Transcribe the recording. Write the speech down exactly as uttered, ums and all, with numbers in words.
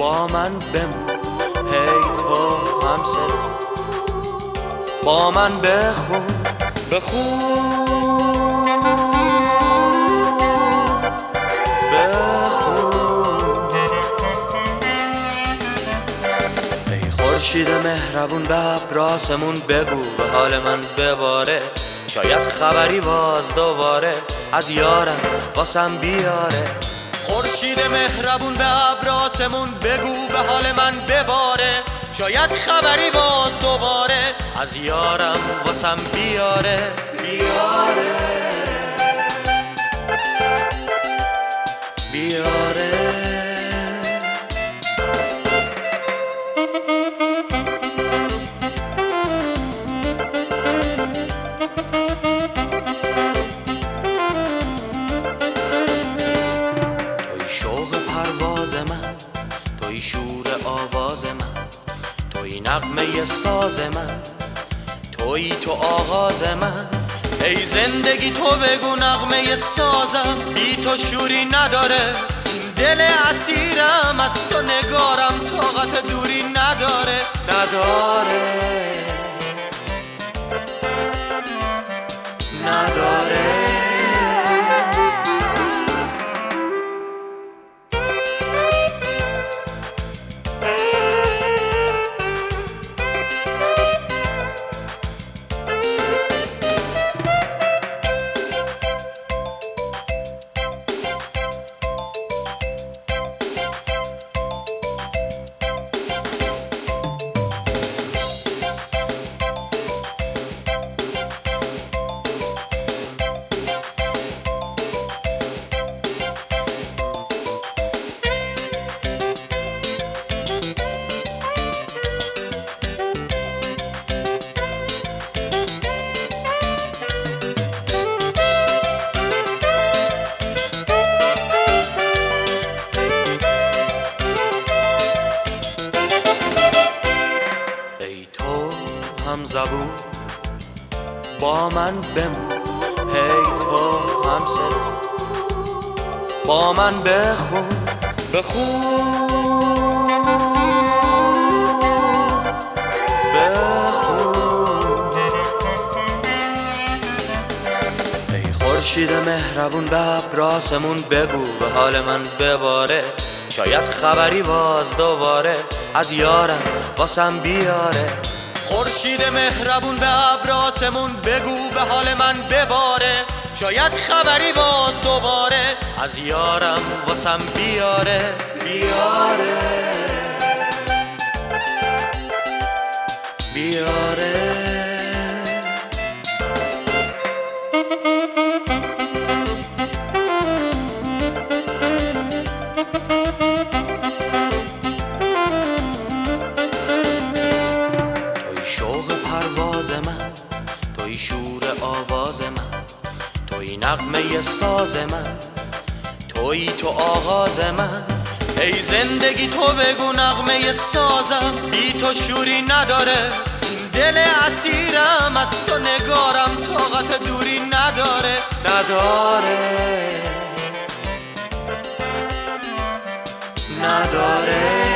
با من بمون، هی تو همسر با من بخون بخون بخون. ای خورشید مهربون به ابراسمون بگو به حال من بباره، شاید خبری باز دوباره از یارم واسم بیاره. خورشید مهربون به ابراسمون بگو به حال من بباره، شاید خبری باز دوباره از یارم واسم بیاره بیاره بیاره. توی شوق پرواز من، توی شور آواز من، توی نغمه ساز من، توی تو آغاز من. ای زندگی تو بگو نغمه سازم، بی تو شوری نداره این دل اسیرم، از تو نگارم طاقت دوری نداره نداره نداره. هم زبون با من بمون، هی تو همسر با من بخون بخون بخون. ای خورشید مهربون به ابراسمون بگو به حال من بباره، شاید خبری باز دوباره از یارم واسم بیاره. خورشید مهربون به ابراسمون بگو به حال من بباره، شاید خبری باز دوباره از یارم واسم بیاره بیاره بیاره. پرواز من، توی شور آواز من، توی نغمه ساز من، توی تو آغاز من. ای زندگی تو بگو نغمه سازم، بی تو شوری نداره این دل اسیرم، از تو نگارم طاقت دوری نداره نداره نداره.